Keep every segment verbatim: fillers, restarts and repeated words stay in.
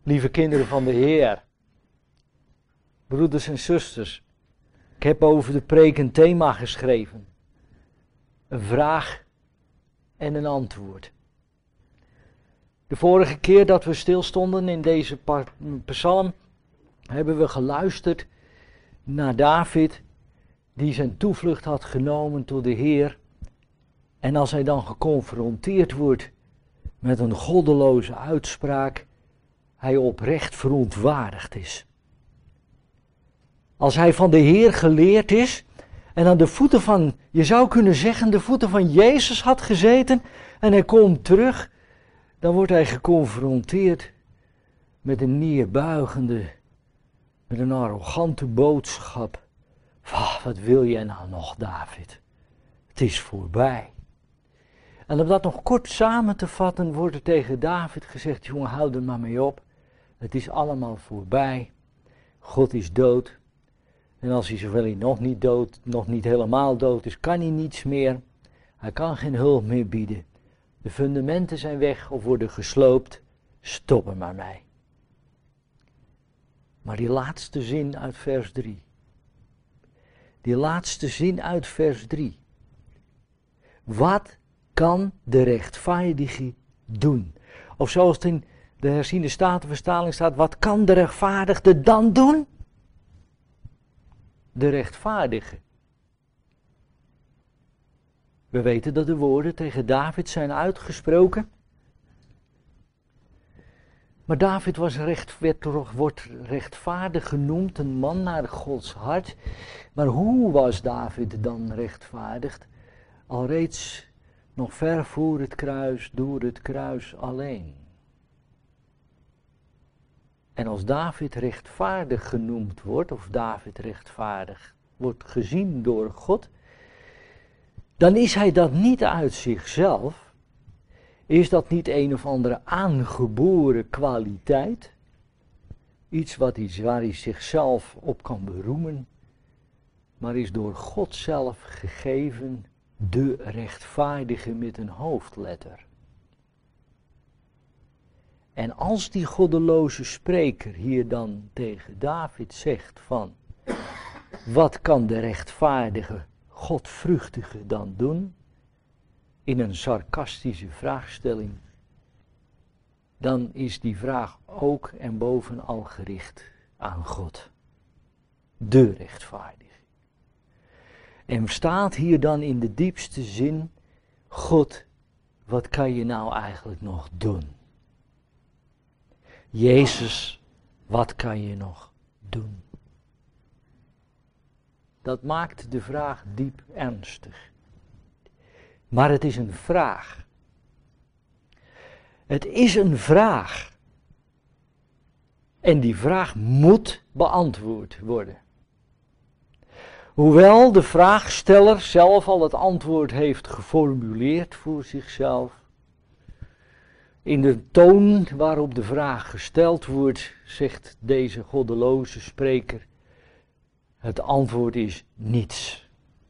Lieve kinderen van de Heer, broeders en zusters, ik heb over de preek een thema geschreven. Een vraag en een antwoord. De vorige keer dat we stilstonden in deze psalm, hebben we geluisterd naar David, die zijn toevlucht had genomen tot de Heer. En als hij dan geconfronteerd wordt met een goddeloze uitspraak, hij oprecht verontwaardigd is. Als hij van de Heer geleerd is en aan de voeten van, je zou kunnen zeggen, de voeten van Jezus had gezeten en hij komt terug, dan wordt hij geconfronteerd met een neerbuigende, met een arrogante boodschap. Wat wil jij nou nog, David? Het is voorbij. En om dat nog kort samen te vatten, wordt er tegen David gezegd, jongen, hou er maar mee op. Het is allemaal voorbij. God is dood. En als hij zowel nog niet dood, nog niet helemaal dood is, kan hij niets meer. Hij kan geen hulp meer bieden. De fundamenten zijn weg of worden gesloopt. Stop er maar mee. Maar die laatste zin uit vers drie. Die laatste zin uit vers drie. Wat kan de rechtvaardige doen? Of zoals het in de herziende statenvertaling staat, wat kan de rechtvaardige dan doen? De rechtvaardige. We weten dat de woorden tegen David zijn uitgesproken. Maar David was recht, werd, wordt rechtvaardig genoemd, een man naar Gods hart. Maar hoe was David dan rechtvaardigd? Alreeds nog ver voor het kruis, door het kruis alleen. En als David rechtvaardig genoemd wordt, of David rechtvaardig wordt gezien door God, dan is hij dat niet uit zichzelf. Is dat niet een of andere aangeboren kwaliteit? Iets wat hij, waar hij zichzelf op kan beroemen, maar is door God zelf gegeven, de rechtvaardige met een hoofdletter. En als die goddeloze spreker hier dan tegen David zegt van, wat kan de rechtvaardige, godvruchtige dan doen? In een sarcastische vraagstelling, dan is die vraag ook en bovenal gericht aan God. De rechtvaardige. En staat hier dan in de diepste zin, God, wat kan je nou eigenlijk nog doen? Jezus, wat kan je nog doen? Dat maakt de vraag diep ernstig. Maar het is een vraag. Het is een vraag. En die vraag moet beantwoord worden. Hoewel de vraagsteller zelf al het antwoord heeft geformuleerd voor zichzelf, in de toon waarop de vraag gesteld wordt, zegt deze goddeloze spreker, het antwoord is niets.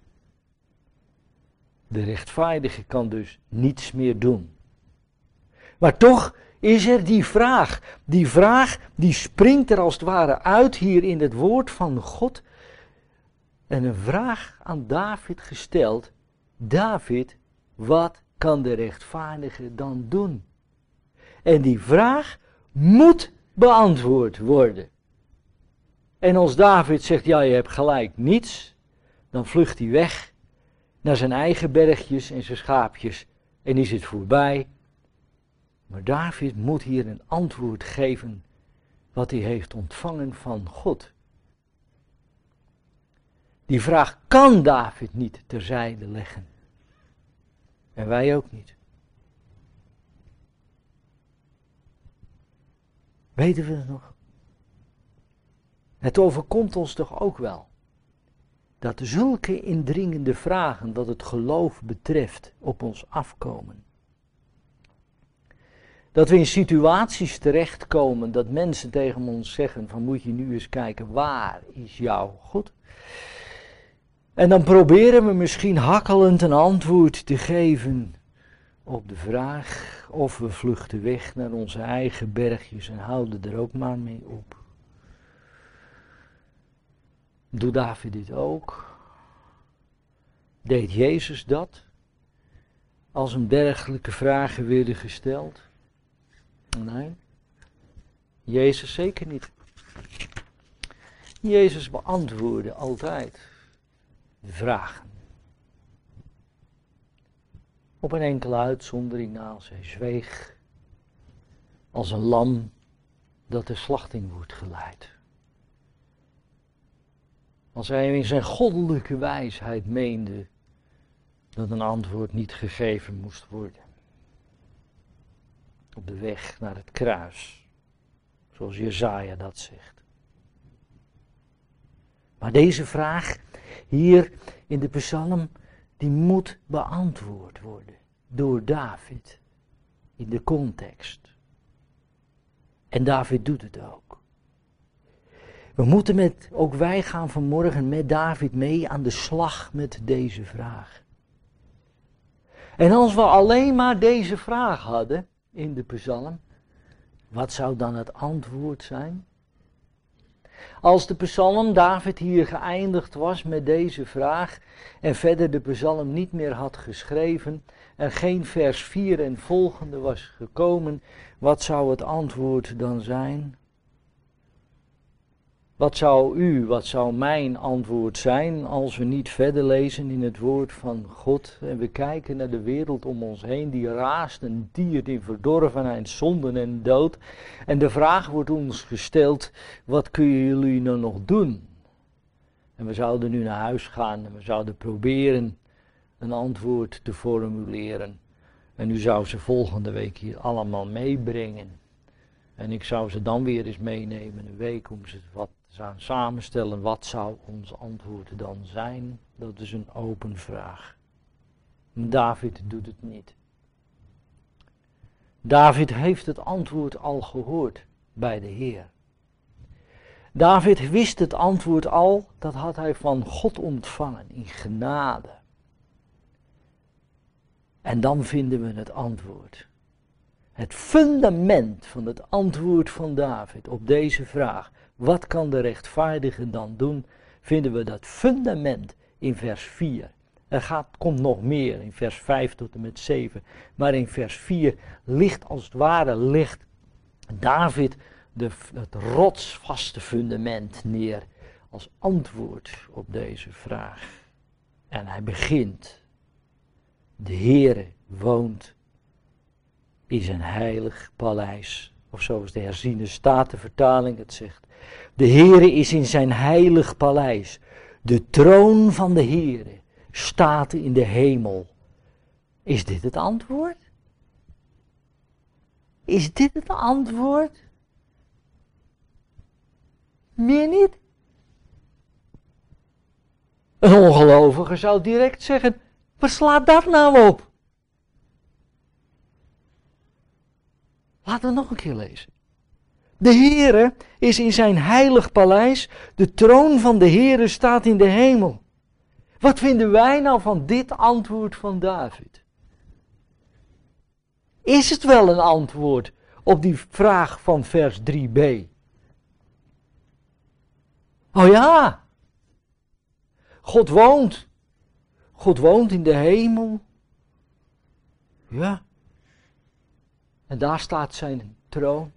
De rechtvaardige kan dus niets meer doen. Maar toch is er die vraag. Die vraag die springt er als het ware uit hier in het woord van God. En een vraag aan David gesteld. David, wat kan de rechtvaardige dan doen? En die vraag moet beantwoord worden. En als David zegt, ja, je hebt gelijk, niets, dan vlucht hij weg naar zijn eigen bergjes en zijn schaapjes en is het voorbij. Maar David moet hier een antwoord geven wat hij heeft ontvangen van God. Die vraag kan David niet terzijde leggen. En wij ook niet. Weten we het nog? Het overkomt ons toch ook wel. Dat zulke indringende vragen wat het geloof betreft op ons afkomen. Dat we in situaties terechtkomen dat mensen tegen ons zeggen van moet je nu eens kijken, waar is jouw God? En dan proberen we misschien hakkelend een antwoord te geven. op de vraag of we vluchten weg naar onze eigen bergjes en houden er ook maar mee op. Doet David dit ook? Deed Jezus dat? Als hem dergelijke vragen werden gesteld? Nee, Jezus zeker niet. Jezus beantwoordde altijd de vragen. Op een enkele uitzondering na als hij zweeg, als een lam dat de slachting wordt geleid. Als hij in zijn goddelijke wijsheid meende dat een antwoord niet gegeven moest worden. Op de weg naar het kruis, zoals Jesaja dat zegt. Maar deze vraag hier in de psalm, die moet beantwoord worden door David in de context. En David doet het ook. We moeten met, ook wij gaan vanmorgen met David mee aan de slag met deze vraag. En als we alleen maar deze vraag hadden in de psalm, wat zou dan het antwoord zijn? Als de psalm David hier geëindigd was met deze vraag en verder de psalm niet meer had geschreven en geen vers vier en volgende was gekomen, wat zou het antwoord dan zijn? Wat zou u, wat zou mijn antwoord zijn als we niet verder lezen in het woord van God en we kijken naar de wereld om ons heen die raast en diert in verdorvenheid, zonden en dood. En de vraag wordt ons gesteld, wat kunnen jullie nou nog doen? En we zouden nu naar huis gaan en we zouden proberen een antwoord te formuleren. En u zou ze volgende week hier allemaal meebrengen. En ik zou ze dan weer eens meenemen een week om ze wat aan samenstellen. Wat zou ons antwoord dan zijn? Dat is een open vraag. David doet het niet. David heeft het antwoord al gehoord bij de Heer. David wist het antwoord al, dat had hij van God ontvangen in genade. En dan vinden we het antwoord. Het fundament van het antwoord van David op deze vraag, wat kan de rechtvaardige dan doen, vinden we dat fundament in vers vier. Er gaat, komt nog meer in vers vijf tot en met zeven, maar in vers vier ligt als het ware, ligt David de, het rotsvaste fundament neer als antwoord op deze vraag. En hij begint, de Heere woont in zijn heilig paleis. Of zoals de herziene statenvertaling het zegt. De Heere is in zijn heilig paleis. De troon van de Heere staat in de hemel. Is dit het antwoord? Is dit het antwoord? Meer niet? Een ongelovige zou direct zeggen, waar slaat dat nou op? Laten we nog een keer lezen. De Heere is in zijn heilig paleis, de troon van de Heere staat in de hemel. Wat vinden wij nou van dit antwoord van David? Is het wel een antwoord op die vraag van vers drie b? Oh ja, God woont. God woont in de hemel. Ja. En daar staat zijn troon.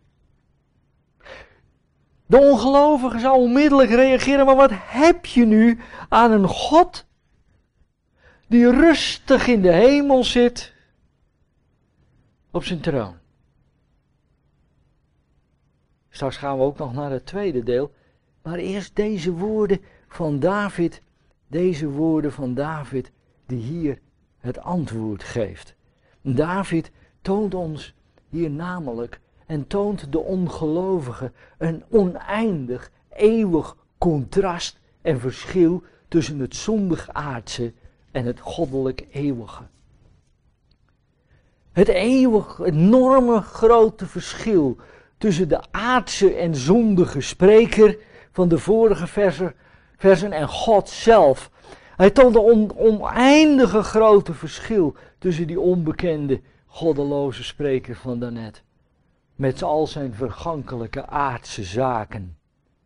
De ongelovige zou onmiddellijk reageren, maar wat heb je nu aan een God die rustig in de hemel zit op zijn troon? Straks gaan we ook nog naar het tweede deel, maar eerst deze woorden van David, deze woorden van David die hier het antwoord geeft. David toont ons hier namelijk en toont de ongelovige een oneindig, eeuwig contrast en verschil tussen het zondig aardse en het goddelijk eeuwige. Het eeuwig, enorme grote verschil tussen de aardse en zondige spreker van de vorige versen, versen en God zelf. Hij toont een on, oneindige grote verschil tussen die onbekende goddeloze spreker van daarnet. Met al zijn vergankelijke aardse zaken.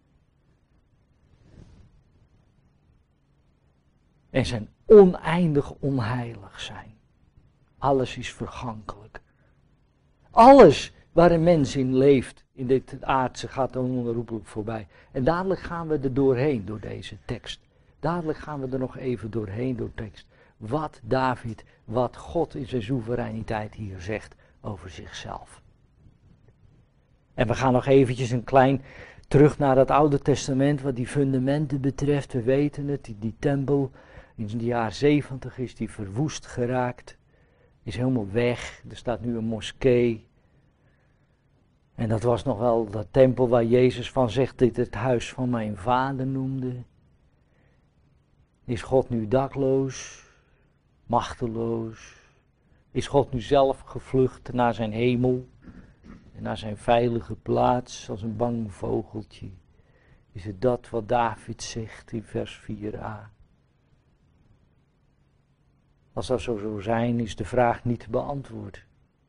En zijn oneindig onheilig zijn. Alles is vergankelijk. Alles waar een mens in leeft, in dit aardse, gaat dan onherroepelijk voorbij. En dadelijk gaan we er doorheen door deze tekst. Dadelijk gaan we er nog even doorheen door tekst. Wat David, wat God in zijn soevereiniteit hier zegt over zichzelf. En we gaan nog eventjes een klein terug naar het Oude Testament wat die fundamenten betreft. We weten het, die, die tempel in de jaar zeventig is die verwoest geraakt. Is helemaal weg, er staat nu een moskee. En dat was nog wel dat tempel waar Jezus van zegt, dit het huis van mijn vader noemde. Is God nu dakloos, machteloos? Is God nu zelf gevlucht naar zijn hemel? En naar zijn veilige plaats als een bang vogeltje? Is het dat wat David zegt in vers vier a? Als dat zo zou zijn, is de vraag niet beantwoord.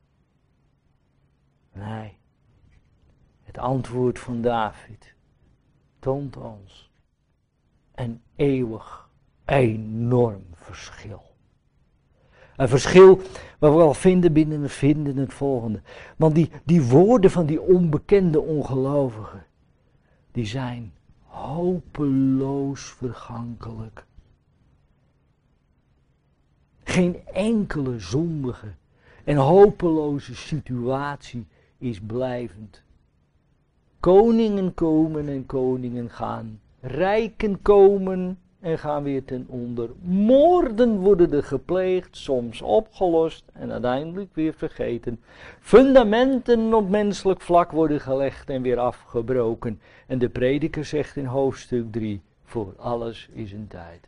Nee. Het antwoord van David toont ons een eeuwig, enorm verschil. Een verschil wat we wel vinden binnen het vinden het volgende. Want die, die woorden van die onbekende ongelovigen, die zijn hopeloos vergankelijk. Geen enkele zondige en hopeloze situatie is blijvend. Koningen komen en koningen gaan. Rijken komen en gaan weer ten onder. Moorden worden er gepleegd, soms opgelost en uiteindelijk weer vergeten. Fundamenten op menselijk vlak worden gelegd en weer afgebroken. En de prediker zegt in hoofdstuk drie, voor alles is een tijd.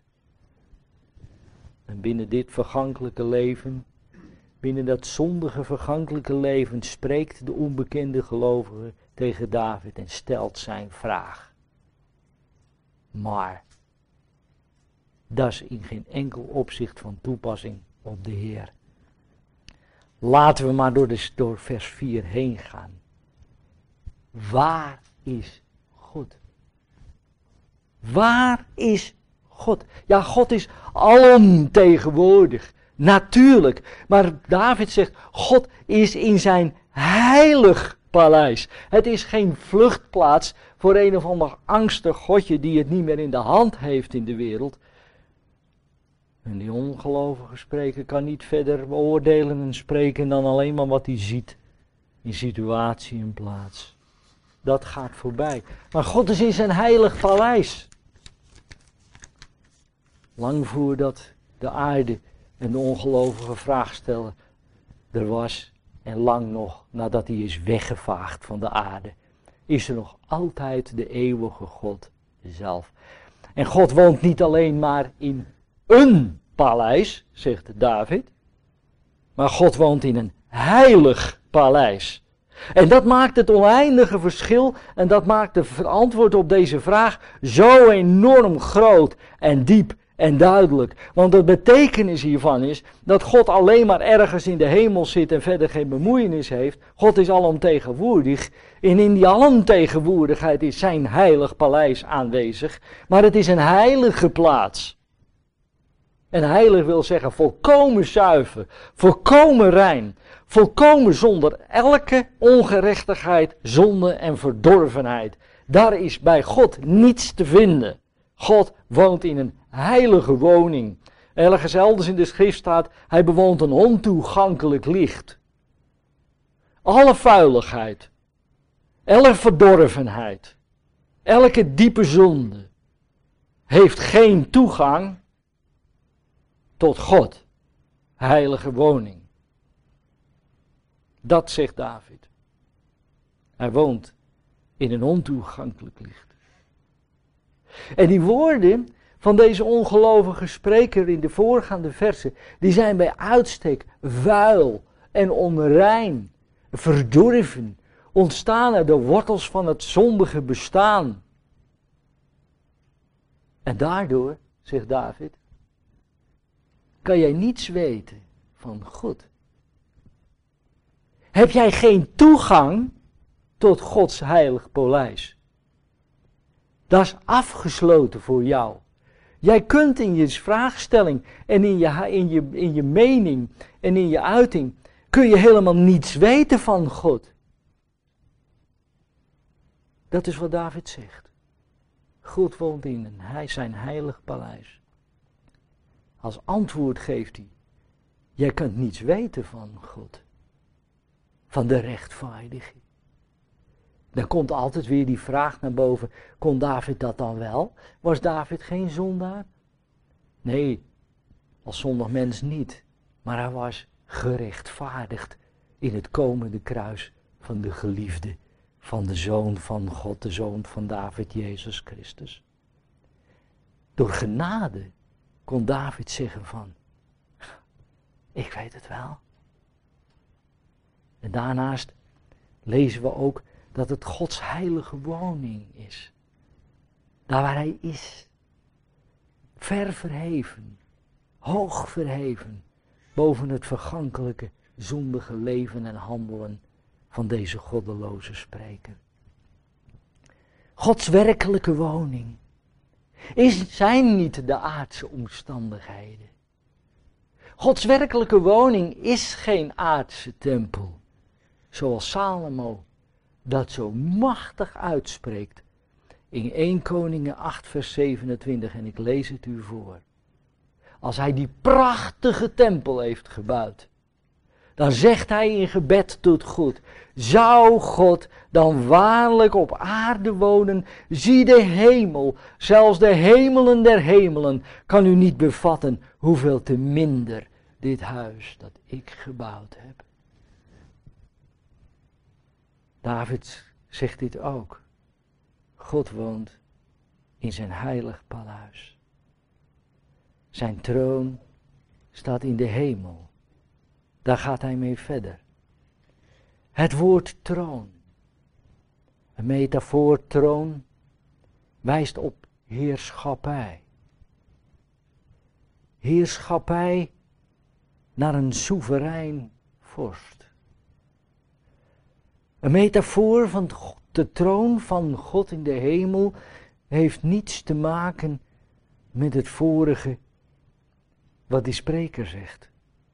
En binnen dit vergankelijke leven, binnen dat zondige vergankelijke leven, spreekt de onbekende gelovige tegen David en stelt zijn vraag. Maar dat is in geen enkel opzicht van toepassing op de Heer. Laten we maar door, de, door vers vier heen gaan. Waar is God? Waar is God? Ja, God is alomtegenwoordig. Natuurlijk. Maar David zegt, God is in zijn heilig paleis. Het is geen vluchtplaats voor een of ander angstig godje die het niet meer in de hand heeft in de wereld. En die ongelovige spreker kan niet verder beoordelen en spreken dan alleen maar wat hij ziet in situatie en plaats. Dat gaat voorbij. Maar God is in zijn heilig paleis. Lang voordat de aarde en de ongelovige vraag stellen er was, en lang nog nadat hij is weggevaagd van de aarde, is er nog altijd de eeuwige God zelf. En God woont niet alleen maar in een paleis, zegt David, maar God woont in een heilig paleis. En dat maakt het oneindige verschil en dat maakt het antwoord op deze vraag zo enorm groot en diep en duidelijk. Want de betekenis hiervan is dat God alleen maar ergens in de hemel zit en verder geen bemoeienis heeft. God is alomtegenwoordig en in die alomtegenwoordigheid is zijn heilig paleis aanwezig. Maar het is een heilige plaats. En heilig wil zeggen volkomen zuiver, volkomen rein, volkomen zonder elke ongerechtigheid, zonde en verdorvenheid. Daar is bij God niets te vinden. God woont in een heilige woning. Ergens elders in de schrift staat, hij bewoont een ontoegankelijk licht. Alle vuiligheid, elke verdorvenheid, elke diepe zonde heeft geen toegang tot God, heilige woning. Dat zegt David. Hij woont in een ontoegankelijk licht. En die woorden van deze ongelovige spreker in de voorgaande versen, die zijn bij uitstek vuil en onrein, verdorven, ontstaan uit de wortels van het zondige bestaan. En daardoor, zegt David, kan jij niets weten van God. heb jij geen toegang tot Gods heilig paleis. Dat is afgesloten voor jou. Jij kunt in je vraagstelling en in je, in je, in je mening en in je uiting, kun je helemaal niets weten van God. Dat is wat David zegt. God woont in een, hij zijn heilig paleis. Als antwoord geeft hij, jij kunt niets weten van God. Van de rechtvaardige. Dan komt altijd weer die vraag naar boven, kon David dat dan wel? Was David geen zondaar? Nee, als zondig mens niet. Maar hij was gerechtvaardigd in het komende kruis van de geliefde, van de Zoon van God, de Zoon van David, Jezus Christus. Door genade kon David zeggen van, ik weet het wel. En daarnaast lezen we ook dat het Gods heilige woning is. Daar waar hij is. Ver verheven, hoog verheven, boven het vergankelijke, zondige leven en handelen van deze goddeloze spreker. Gods werkelijke woning is, zijn niet de aardse omstandigheden. Gods werkelijke woning is geen aardse tempel, zoals Salomo dat zo machtig uitspreekt in Eerste Koningen acht vers zevenentwintig en ik lees het u voor. Als hij die prachtige tempel heeft gebouwd, dan zegt hij in gebed tot God, zou God dan waarlijk op aarde wonen, zie de hemel, zelfs de hemelen der hemelen, kan u niet bevatten hoeveel te minder dit huis dat ik gebouwd heb. David zegt dit ook. God woont in zijn heilig paleis. Zijn troon staat in de hemel. Daar gaat hij mee verder. Het woord troon. Een metafoor troon wijst op heerschappij. Heerschappij naar een soeverein vorst. Een metafoor van de troon van God in de hemel heeft niets te maken met het vorige wat die spreker zegt.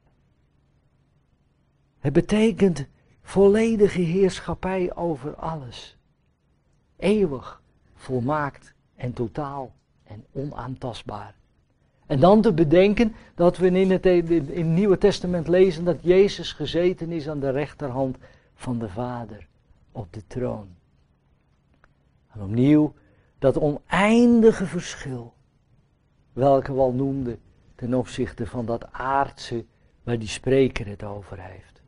Het betekent volledige heerschappij over alles. Eeuwig, volmaakt en totaal en onaantastbaar. En dan te bedenken dat we in het, in het Nieuwe Testament lezen dat Jezus gezeten is aan de rechterhand van de Vader op de troon. En opnieuw dat oneindige verschil, welke we al noemden ten opzichte van dat aardse waar die spreker het over heeft.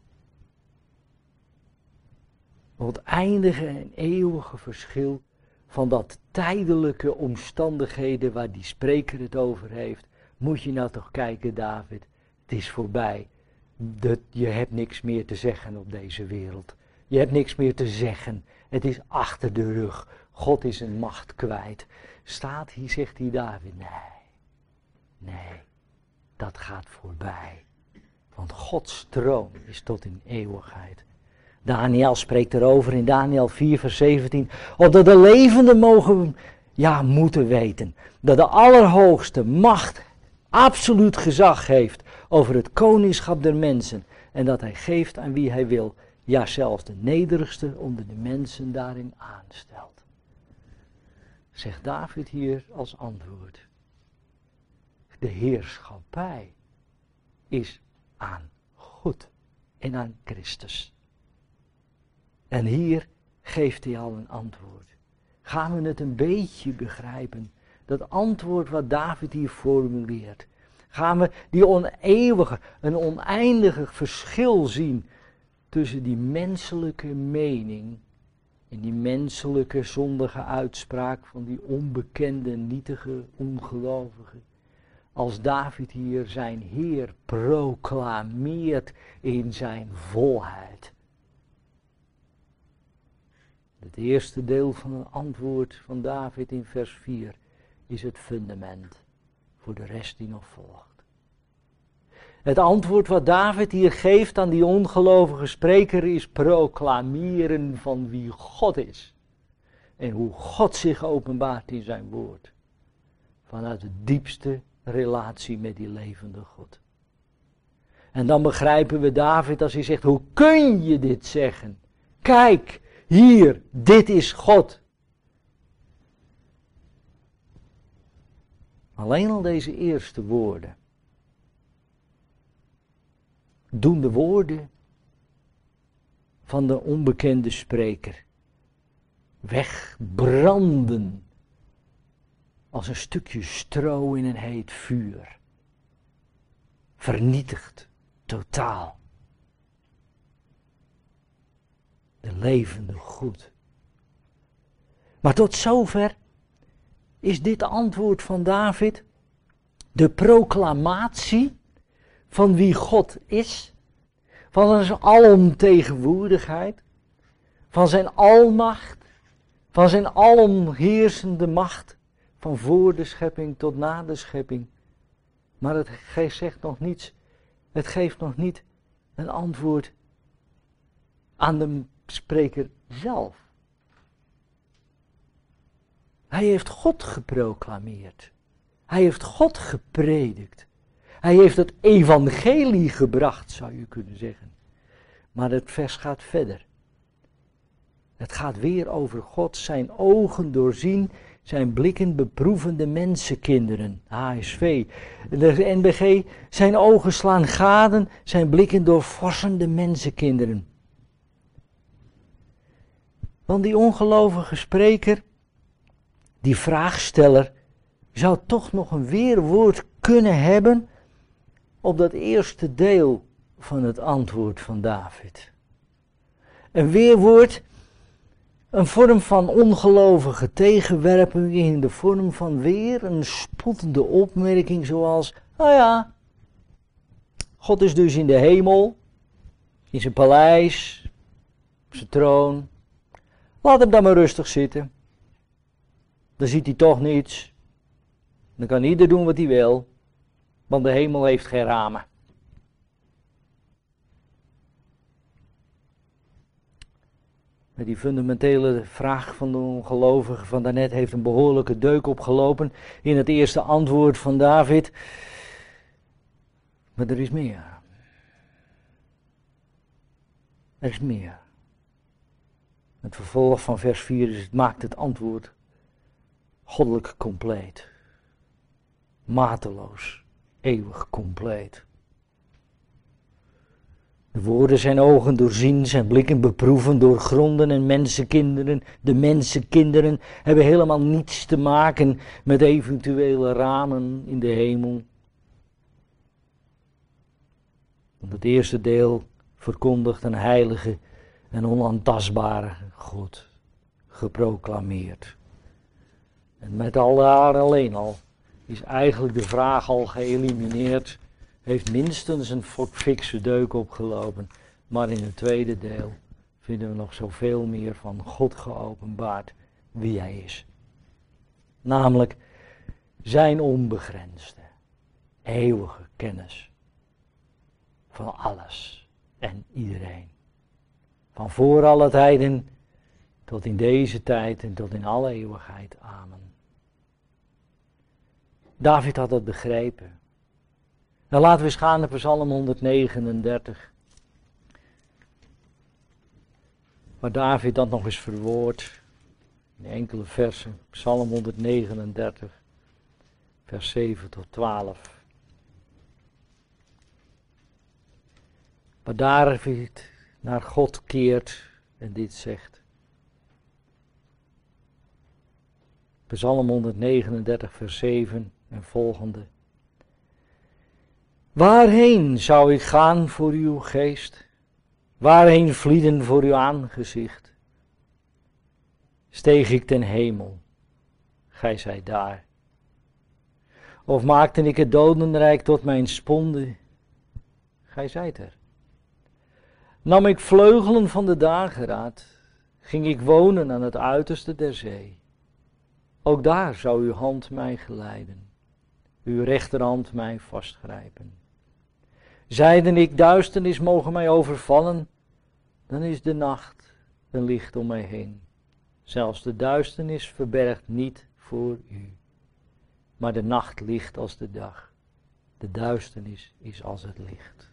Oneindige en eeuwige verschil van dat tijdelijke omstandigheden waar die spreker het over heeft. Moet je nou toch kijken, David, het is voorbij. Dat, je hebt niks meer te zeggen op deze wereld. Je hebt niks meer te zeggen. Het is achter de rug. God is een macht kwijt. Staat hier, zegt hij David, nee, nee, dat gaat voorbij. Want Gods troon is tot in eeuwigheid. Daniel spreekt erover in Daniel vier vers zeventien. Opdat de levenden mogen, ja, moeten weten. Dat de Allerhoogste macht absoluut gezag heeft over het koningschap der mensen. En dat hij geeft aan wie hij wil. Ja, zelfs de nederigste onder de mensen daarin aanstelt. Zegt David hier als antwoord. De heerschappij is aan God en aan Christus. En hier geeft hij al een antwoord. Gaan we het een beetje begrijpen? Dat antwoord wat David hier formuleert. Gaan we die oneeuwige, een oneindige verschil zien tussen die menselijke mening en die menselijke zondige uitspraak van die onbekende, nietige, ongelovige. Als David hier zijn Heer proclameert in zijn volheid. Het eerste deel van het antwoord van David in vers vier is het fundament voor de rest die nog volgt. Het antwoord wat David hier geeft aan die ongelovige spreker is proclameren van wie God is. En hoe God zich openbaart in zijn woord. Vanuit de diepste relatie met die levende God. En dan begrijpen we David als hij zegt, hoe kun je dit zeggen? Kijk, hier, dit is God. Alleen al deze eerste woorden. Doen de woorden van de onbekende spreker wegbranden als een stukje stro in een heet vuur. Vernietigd, totaal. De levende God. Maar tot zover is dit antwoord van David de proclamatie van wie God is, van zijn alomtegenwoordigheid, van zijn almacht, van zijn alomheersende macht, van voor de schepping tot na de schepping. Maar het zegt nog niets, het geeft nog niet een antwoord aan de spreker zelf. Hij heeft God geproclameerd. Hij heeft God gepredikt. Hij heeft het evangelie gebracht, zou je kunnen zeggen. Maar het vers gaat verder. Het gaat weer over God, zijn ogen doorzien, zijn blikken beproeven de mensenkinderen. H S V. De N B G, zijn ogen slaan gaden, zijn blikken doorvorsen de mensenkinderen. Want die ongelovige spreker, die vraagsteller, zou toch nog een weerwoord kunnen hebben op dat eerste deel van het antwoord van David. Een weerwoord, een vorm van ongelovige tegenwerping in de vorm van weer een spottende opmerking zoals, nou ja, God is dus in de hemel, in zijn paleis, op zijn troon. Laat hem dan maar rustig zitten. Dan ziet hij toch niets. Dan kan ieder doen wat hij wil. Want de hemel heeft geen ramen. Met die fundamentele vraag van de ongelovige van daarnet heeft een behoorlijke deuk opgelopen in het eerste antwoord van David. Maar er is meer. Er is meer. Het vervolg van vers vier is, het maakt het antwoord goddelijk compleet. Mateloos, eeuwig compleet. De woorden zijn ogen doorzien, zijn blikken beproeven, doorgronden en mensenkinderen. De mensenkinderen hebben helemaal niets te maken met eventuele ramen in de hemel. Want het eerste deel verkondigt een heilige en onaantastbare God, geproclameerd. En met al daar alleen al is eigenlijk de vraag al geëlimineerd, heeft minstens een fikse deuk opgelopen, maar in het tweede deel vinden we nog zoveel meer van God geopenbaard wie hij is. Namelijk zijn onbegrensde, eeuwige kennis van alles en iedereen. Van voor alle tijden tot in deze tijd en tot in alle eeuwigheid. Amen. David had dat begrepen. Nou, laten we eens gaan naar Psalm honderdnegenendertig. Waar David dat nog eens verwoordt. In enkele versen. Psalm honderdnegenendertig. Vers zeven tot twaalf. Waar David naar God keert en dit zegt. Psalm honderdnegenendertig vers zeven en volgende. Waarheen zou ik gaan voor uw geest? Waarheen vlieden voor uw aangezicht? Steeg ik ten hemel, gij zijt daar. Of maakte ik het dodenrijk tot mijn sponde, gij zijt er. Nam ik vleugelen van de dageraad, ging ik wonen aan het uiterste der zee. Ook daar zou uw hand mij geleiden, uw rechterhand mij vastgrijpen. Zeiden ik, duisternis mogen mij overvallen, dan is de nacht een licht om mij heen. Zelfs de duisternis verbergt niet voor u. Maar de nacht licht als de dag. De duisternis is als het licht.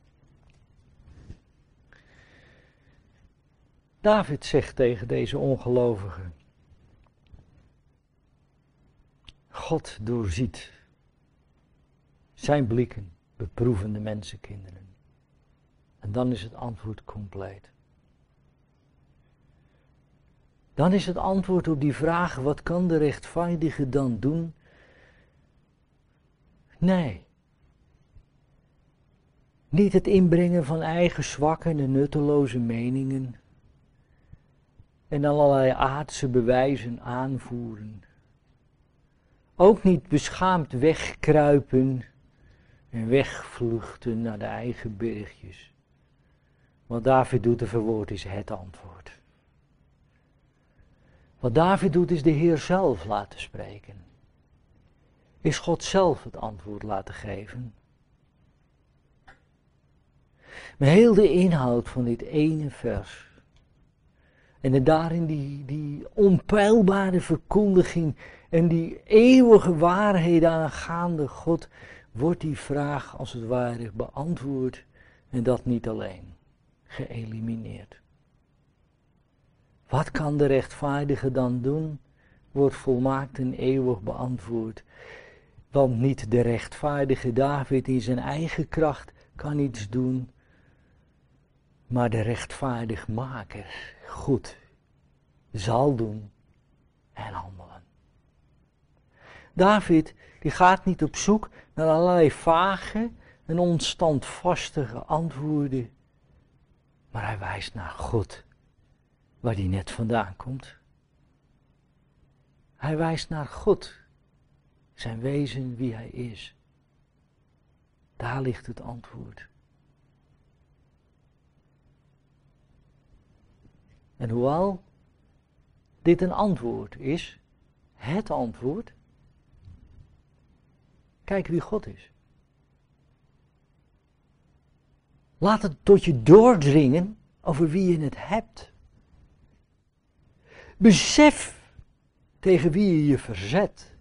David zegt tegen deze ongelovigen: God doorziet zijn blikken, beproeven de mensenkinderen. En dan is het antwoord compleet. Dan is het antwoord op die vraag: wat kan de rechtvaardige dan doen? Nee. Niet het inbrengen van eigen zwakke en nutteloze meningen. En allerlei aardse bewijzen aanvoeren. Ook niet beschaamd wegkruipen en wegvluchten naar de eigen bergjes. Wat David doet, te verwoord, is het antwoord. Wat David doet, is de Heer zelf laten spreken. Is God zelf het antwoord laten geven. Maar heel de inhoud van dit ene vers. En de daarin die, die onpeilbare verkondiging en die eeuwige waarheden aangaande God, wordt die vraag als het ware beantwoord en dat niet alleen, geëlimineerd. Wat kan de rechtvaardige dan doen, wordt volmaakt en eeuwig beantwoord. Want niet de rechtvaardige David in zijn eigen kracht kan iets doen, maar de rechtvaardigmaker goed zal doen en handelen. David die gaat niet op zoek naar allerlei vage en onstandvastige antwoorden, maar hij wijst naar God, waar hij net vandaan komt. Hij wijst naar God, zijn wezen, wie hij is. Daar ligt het antwoord. En hoewel dit een antwoord is, het antwoord, kijk wie God is. Laat het tot je doordringen over wie je het hebt. Besef tegen wie je je verzet.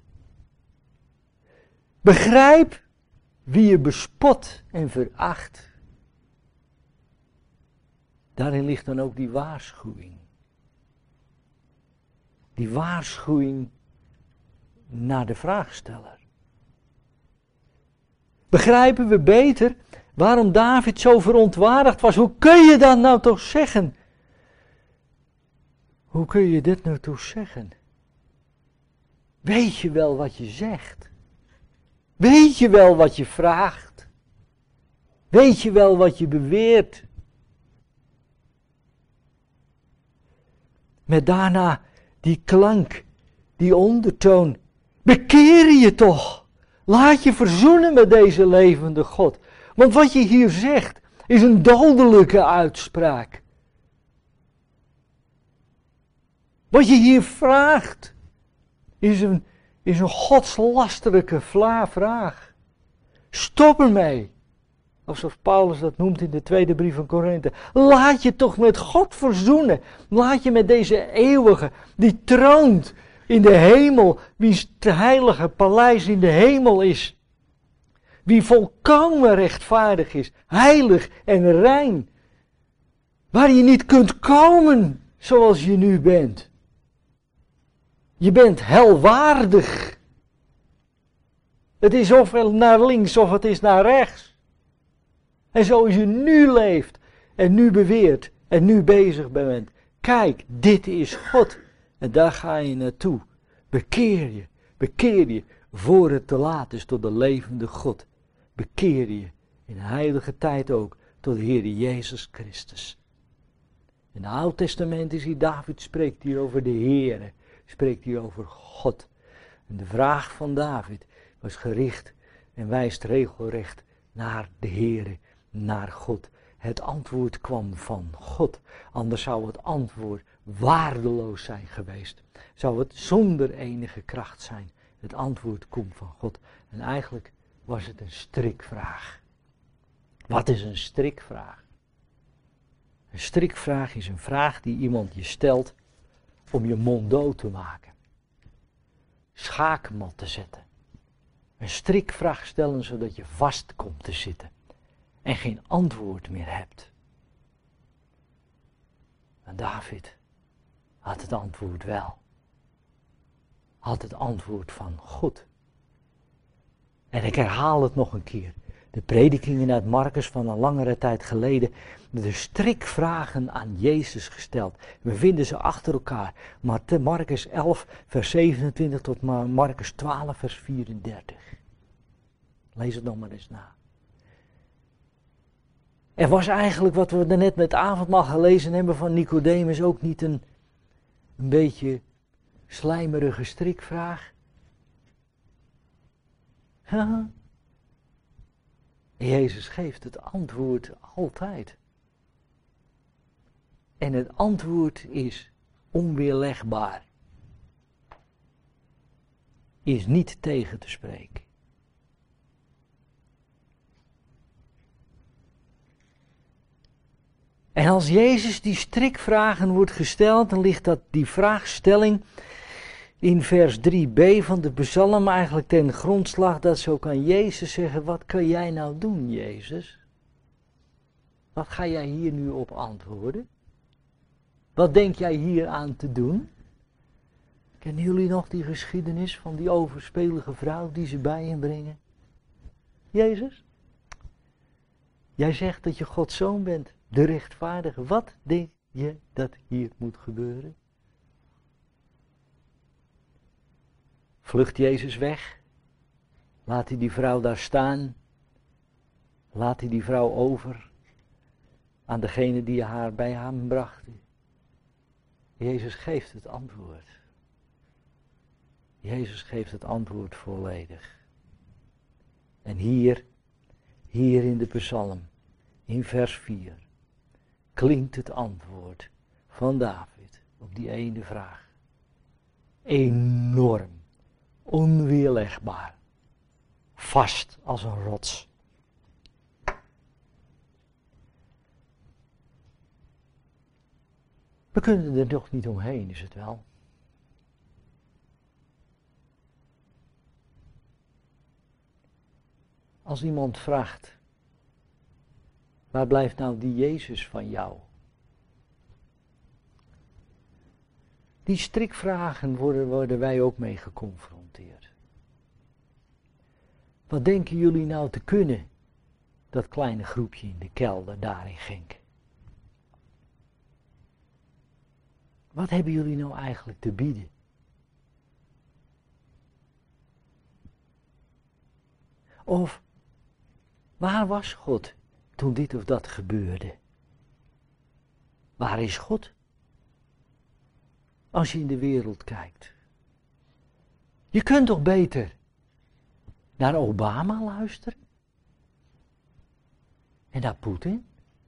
Begrijp wie je bespot en veracht. Daarin ligt dan ook die waarschuwing. Die waarschuwing naar de vraagsteller. Begrijpen we beter waarom David zo verontwaardigd was? Hoe kun je dat nou toch zeggen? Hoe kun je dit nou toch zeggen? Weet je wel wat je zegt? Weet je wel wat je vraagt? Weet je wel wat je beweert? Met daarna die klank, die ondertoon. Bekeer je toch! Laat je verzoenen met deze levende God. Want wat je hier zegt is een dodelijke uitspraak. Wat je hier vraagt is een, is een godslasterlijke vraag. Stop ermee. Of zoals Paulus dat noemt in de tweede brief van Korinthe. Laat je toch met God verzoenen. Laat je met deze eeuwige, die troont in de hemel, wiens heilige paleis in de hemel is. Wie volkomen rechtvaardig is, heilig en rein. Waar je niet kunt komen zoals je nu bent. Je bent helwaardig. Het is ofwel naar links of het is naar rechts. En zoals je nu leeft en nu beweert en nu bezig bent. Kijk, dit is God. En daar ga je naartoe. Bekeer je, bekeer je, voor het te laat is tot de levende God. Bekeer je, in de heilige tijd ook, tot de Heer Jezus Christus. In het Oude Testament is hier, David spreekt hier over de Heer, spreekt hier over God. En de vraag van David was gericht en wijst regelrecht naar de Heer, naar God. Het antwoord kwam van God, anders zou het antwoord waardeloos zijn geweest. Zou het zonder enige kracht zijn. Het antwoord komt van God. En eigenlijk was het een strikvraag. Wat is een strikvraag? Een strikvraag is een vraag die iemand je stelt om je mond dood te maken. Schaakmat te zetten. Een strikvraag stellen zodat je vast komt te zitten en geen antwoord meer hebt. En David had het antwoord wel. Had het antwoord van God. En ik herhaal het nog een keer. De predikingen uit Marcus van een langere tijd geleden. De strikvragen aan Jezus gesteld. We vinden ze achter elkaar. Marcus elf vers zevenentwintig tot Marcus twaalf vers vierendertig. Lees het nog maar eens na. Er was eigenlijk wat we net met avondmaal gelezen hebben van Nicodemus ook niet een, een beetje slijmerige strikvraag. Ja. Jezus geeft het antwoord altijd. En het antwoord is onweerlegbaar. Is niet tegen te spreken. En als Jezus die strikvragen wordt gesteld, dan ligt dat die vraagstelling in vers drie b van de psalm eigenlijk ten grondslag dat zo kan Jezus zeggen, wat kan jij nou doen, Jezus? Wat ga jij hier nu op antwoorden? Wat denk jij hier aan te doen? Kennen jullie nog die geschiedenis van die overspelige vrouw die ze bij hem brengen? Jezus, jij zegt dat je Gods zoon bent, de rechtvaardige. Wat denk je dat hier moet gebeuren? Vlucht Jezus weg? Laat hij die vrouw daar staan? Laat hij die vrouw over aan degene die haar bij hem brachten? Jezus geeft het antwoord. Jezus geeft het antwoord volledig. En hier, hier in de psalm, in vers vier, klinkt het antwoord van David op die ene vraag. Enorm, onweerlegbaar, vast als een rots. We kunnen er nog niet omheen, is het wel. Als iemand vraagt, waar blijft nou die Jezus van jou? Die strikvragen worden, worden wij ook mee geconfronteerd. Wat denken jullie nou te kunnen, dat kleine groepje in de kelder daar in Genk? Wat hebben jullie nou eigenlijk te bieden? Of, waar was God toen dit of dat gebeurde? Waar is God? Als je in de wereld kijkt. Je kunt toch beter naar Obama luisteren? En naar Poetin?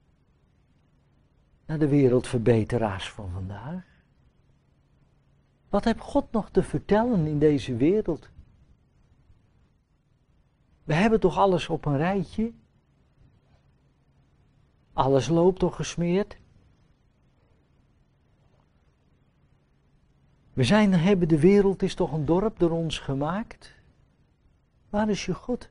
Naar de wereldverbeteraars van vandaag? Wat heeft God nog te vertellen in deze wereld? We hebben toch alles op een rijtje? Alles loopt toch gesmeerd? We zijn, hebben de wereld is toch een dorp door ons gemaakt? Waar is je God?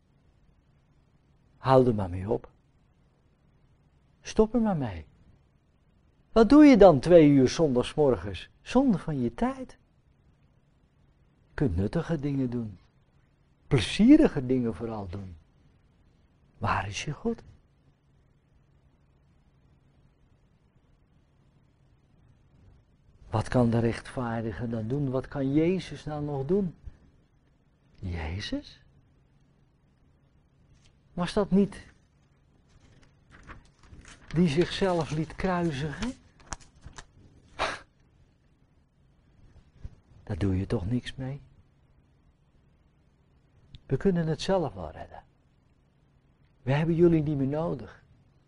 Hou er maar mee op. Stop er maar mee. Wat doe je dan twee uur zondagsmorgens? Zonde van je tijd. Je kunt nuttige dingen doen. Plezierige dingen vooral doen. Waar is je God? Wat kan de rechtvaardige dan doen? Wat kan Jezus nou nog doen? Jezus? Was dat niet die zichzelf liet kruisigen? Daar doe je toch niks mee? We kunnen het zelf wel redden. We hebben jullie niet meer nodig.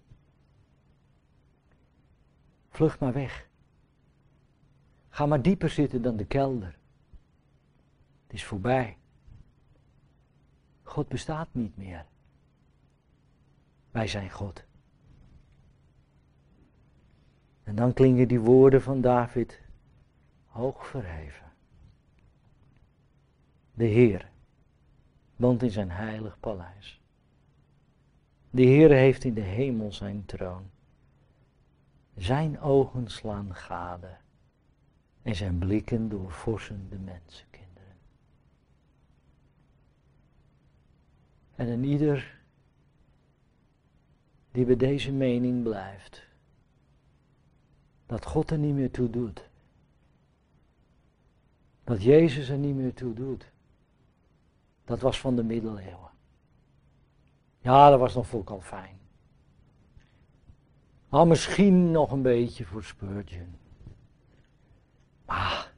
Vlucht maar weg. Ga maar dieper zitten dan de kelder. Het is voorbij. God bestaat niet meer. Wij zijn God. En dan klinken die woorden van David hoog verheven. De Heer woont in zijn heilig paleis. De Heer heeft in de hemel zijn troon. Zijn ogen slaan gade en zijn blikken doorvorsen de mensenkinderen. En een ieder die bij deze mening blijft, dat God er niet meer toe doet, dat Jezus er niet meer toe doet, dat was van de middeleeuwen. Ja, dat was nog volk al fijn. Nou, misschien nog een beetje voor Spurgeon. Maar,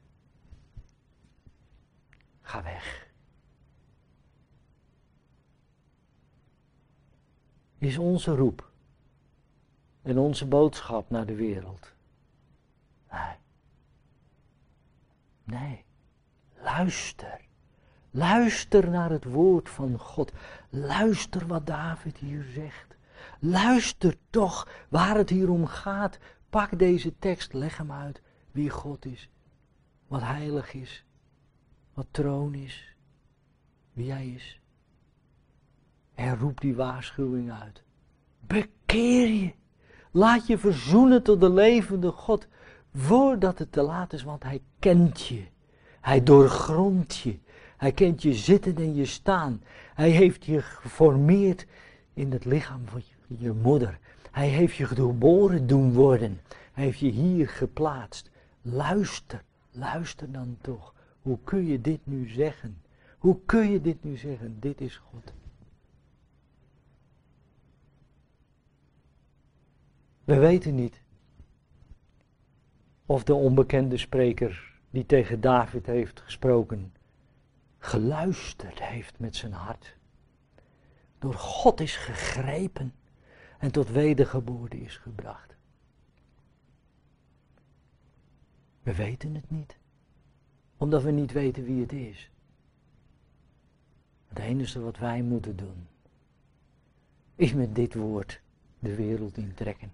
ga weg. Is onze roep en onze boodschap naar de wereld? Nee. Nee. Luister. Luister naar het woord van God. Luister wat David hier zegt. Luister toch waar het hier om gaat. Pak deze tekst, leg hem uit wie God is. Wat heilig is. Wat troon is. Wie hij is. En roep die waarschuwing uit. Bekeer je. Laat je verzoenen tot de levende God. Voordat het te laat is, want hij kent je. Hij doorgrondt je. Hij kent je zitten en je staan. Hij heeft je geformeerd in het lichaam van je, je moeder. Hij heeft je geboren doen worden. Hij heeft je hier geplaatst. Luister, luister dan toch. Hoe kun je dit nu zeggen? Hoe kun je dit nu zeggen? Dit is God. We weten niet of de onbekende spreker die tegen David heeft gesproken, geluisterd heeft met zijn hart. Door God is gegrepen en tot wedergeboorte is gebracht. We weten het niet, omdat we niet weten wie het is. Het enige wat wij moeten doen, is met dit woord de wereld intrekken.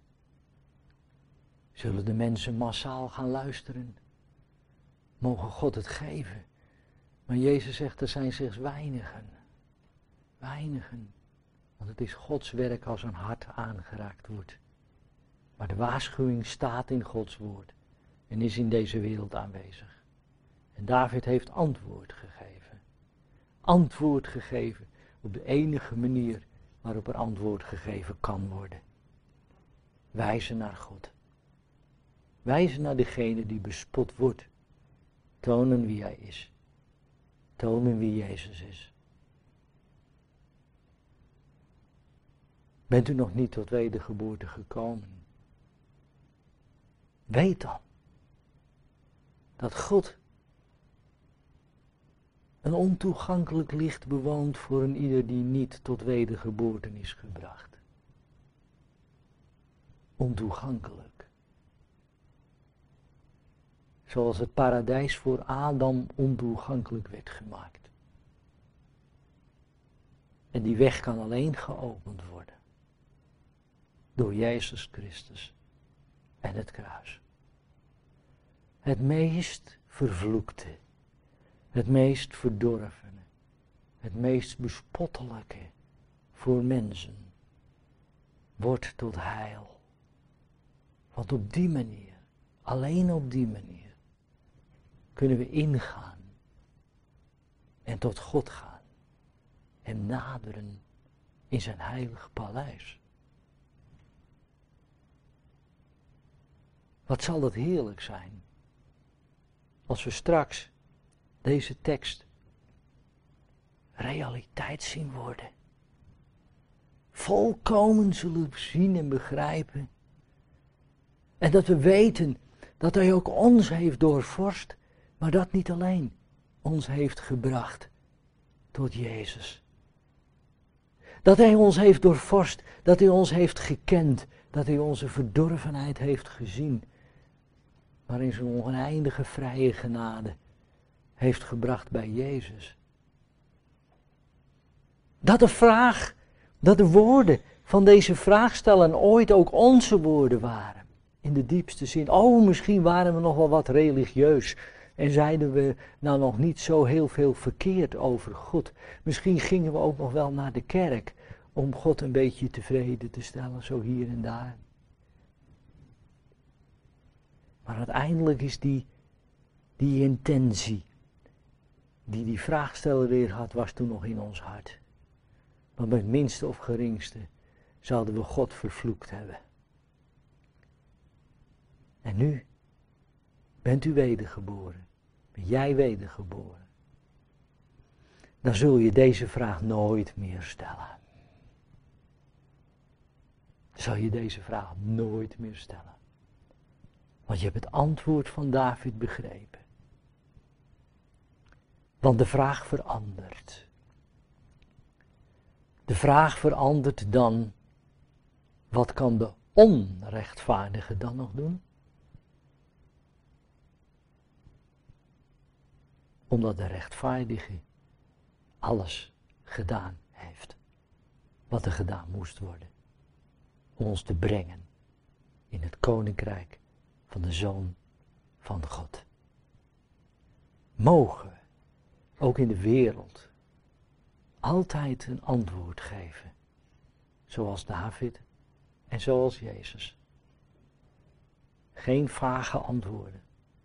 Zullen de mensen massaal gaan luisteren? Mogen God het geven? Maar Jezus zegt, er zijn slechts weinigen. Weinigen. Want het is Gods werk als een hart aangeraakt wordt. Maar de waarschuwing staat in Gods woord. En is in deze wereld aanwezig. En David heeft antwoord gegeven. Antwoord gegeven op de enige manier waarop er antwoord gegeven kan worden. Wijzen naar God. Wijzen naar degene die bespot wordt. Tonen wie hij is. Tonen wie Jezus is. Bent u nog niet tot wedergeboorte gekomen? Weet dan dat God een ontoegankelijk licht bewoont voor een ieder die niet tot wedergeboorte is gebracht. Ontoegankelijk. Zoals het paradijs voor Adam ontoegankelijk werd gemaakt. En die weg kan alleen geopend worden. Door Jezus Christus en het kruis. Het meest vervloekte, het meest verdorvene, het meest bespottelijke voor mensen wordt tot heil. Want op die manier, alleen op die manier, kunnen we ingaan en tot God gaan en naderen in zijn heilig paleis. Wat zal dat heerlijk zijn als we straks deze tekst realiteit zien worden. Volkomen zullen zien en begrijpen. En dat we weten dat hij ook ons heeft doorvorst, maar dat niet alleen ons heeft gebracht tot Jezus. Dat hij ons heeft doorvorst, dat hij ons heeft gekend, dat hij onze verdorvenheid heeft gezien, maar in zijn oneindige vrije genade heeft gebracht bij Jezus. Dat de vraag Dat de woorden van deze vraagsteller ooit ook onze woorden waren. In de diepste zin. Oh, misschien waren we nog wel wat religieus. En zeiden we nou nog niet zo heel veel verkeerd over God. Misschien gingen we ook nog wel naar de kerk. Om God een beetje tevreden te stellen, zo hier en daar. Maar uiteindelijk is die, die intentie, die die vraagsteller weer had, was toen nog in ons hart. Want met het minste of geringste zouden we God vervloekt hebben. En nu bent u wedergeboren. Ben jij wedergeboren. Dan zul je deze vraag nooit meer stellen. Zal je deze vraag nooit meer stellen. Want je hebt het antwoord van David begrepen. Want de vraag verandert. De vraag verandert dan, wat kan de onrechtvaardige dan nog doen? Omdat de rechtvaardige alles gedaan heeft wat er gedaan moest worden. Om ons te brengen in het koninkrijk van de Zoon van God. Mogen we ook in de wereld altijd een antwoord geven. Zoals David en zoals Jezus. Geen vage antwoorden.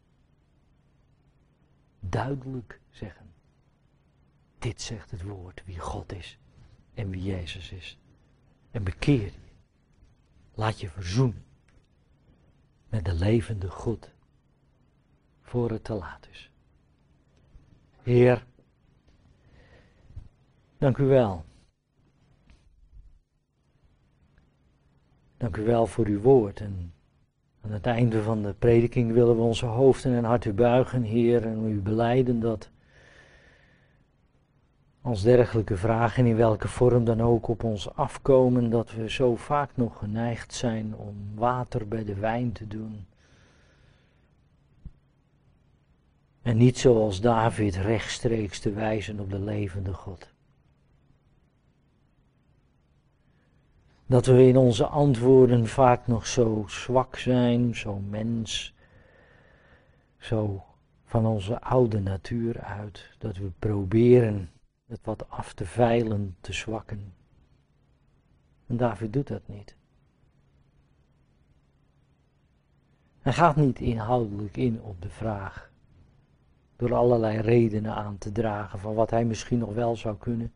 Duidelijk zeggen. Dit zegt het woord, wie God is en wie Jezus is. En bekeer je. Laat je verzoenen met de levende God, voor het te laat is. Heer, dank u wel. Dank u wel voor uw woord. En aan het einde van de prediking willen we onze hoofden en harten buigen, Heer, en u belijden dat als dergelijke vragen, in welke vorm dan ook, op ons afkomen, dat we zo vaak nog geneigd zijn om water bij de wijn te doen. En niet zoals David rechtstreeks te wijzen op de levende God. Dat we in onze antwoorden vaak nog zo zwak zijn, zo mens, zo van onze oude natuur uit, dat we proberen het wat af te veilen, te zwakken. En David doet dat niet. Hij gaat niet inhoudelijk in op de vraag, door allerlei redenen aan te dragen van wat hij misschien nog wel zou kunnen.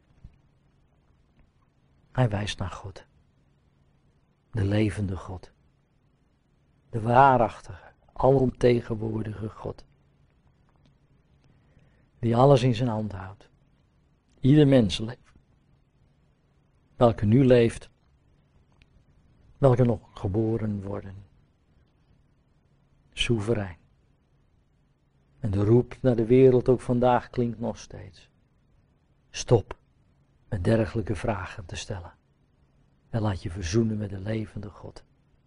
Hij wijst naar God. De levende God. De waarachtige, alomtegenwoordige God. Die alles in zijn hand houdt. Ieder mens leeft. Welke nu leeft. Welke nog geboren worden. Soeverein. En de roep naar de wereld ook vandaag klinkt nog steeds. Stop met dergelijke vragen te stellen. En laat je verzoenen met de levende God.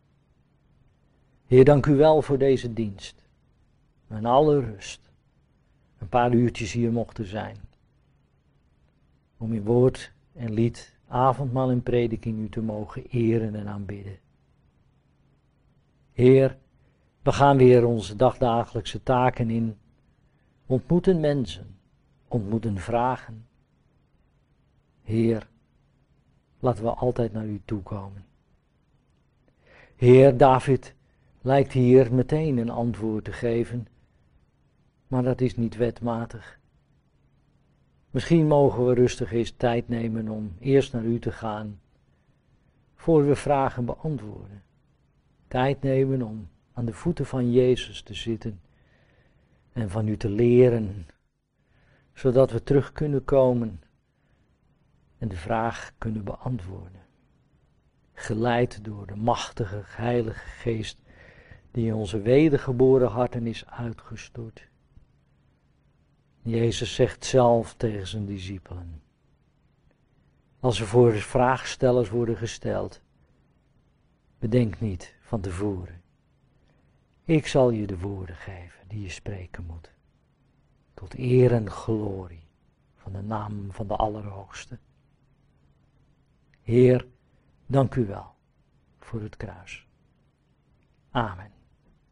Heer, dank u wel voor deze dienst. En alle rust. Een paar uurtjes hier mochten zijn. Om in woord en lied, avondmaal en prediking u te mogen eren en aanbidden. Heer, we gaan weer onze dagdagelijkse taken in. Ontmoeten mensen. Ontmoeten vragen. Heer, laten we altijd naar u toe komen. Heer, David lijkt hier meteen een antwoord te geven, maar dat is niet wetmatig. Misschien mogen we rustig eens tijd nemen om eerst naar u te gaan, voor we vragen beantwoorden. Tijd nemen om aan de voeten van Jezus te zitten en van u te leren, zodat we terug kunnen komen en de vraag kunnen beantwoorden. Geleid door de machtige, heilige geest die in onze wedergeboren harten is uitgestort. Jezus zegt zelf tegen zijn discipelen, als er voor vraagstellers worden gesteld, bedenk niet van tevoren. Ik zal je de woorden geven die je spreken moet, tot eer en glorie van de naam van de Allerhoogste. Heer, dank u wel voor het kruis. Amen.